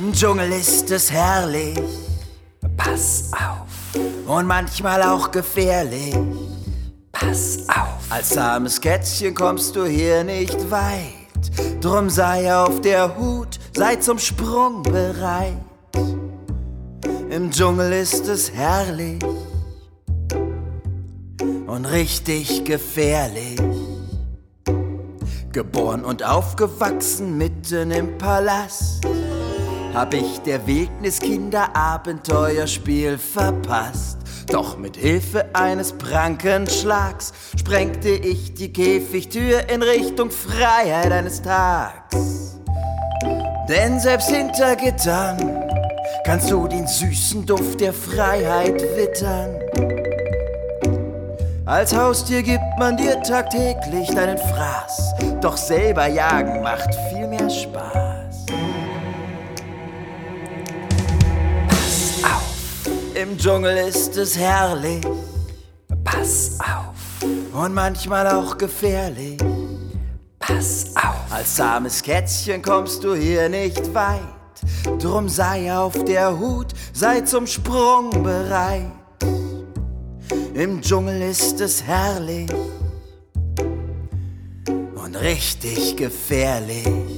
Im Dschungel ist es herrlich, Pass auf, und manchmal auch gefährlich. pass auf, Als zahmes Kätzchen kommst du hier nicht weit. Drum sei auf der Hut, sei zum Sprung bereit. Im Dschungel ist es herrlich und richtig gefährlich. Geboren und aufgewachsen mitten im Palast, hab ich der Wildniskinder Abenteuerspiel verpasst. Doch mit Hilfe eines Prankenschlags sprengte ich die Käfigtür in Richtung Freiheit eines Tags. Denn selbst hinter Gittern kannst du den süßen Duft der Freiheit wittern. Als Haustier gibt man dir tagtäglich deinen Fraß, doch selber jagen macht viel mehr Spaß. pass auf, Im Dschungel ist es herrlich pass auf, und manchmal auch gefährlich. pass auf, Als zahmes Kätzchen kommst du hier nicht weit. Drum sei auf der Hut, sei zum Sprung bereit. Im Dschungel ist es herrlich und richtig gefährlich.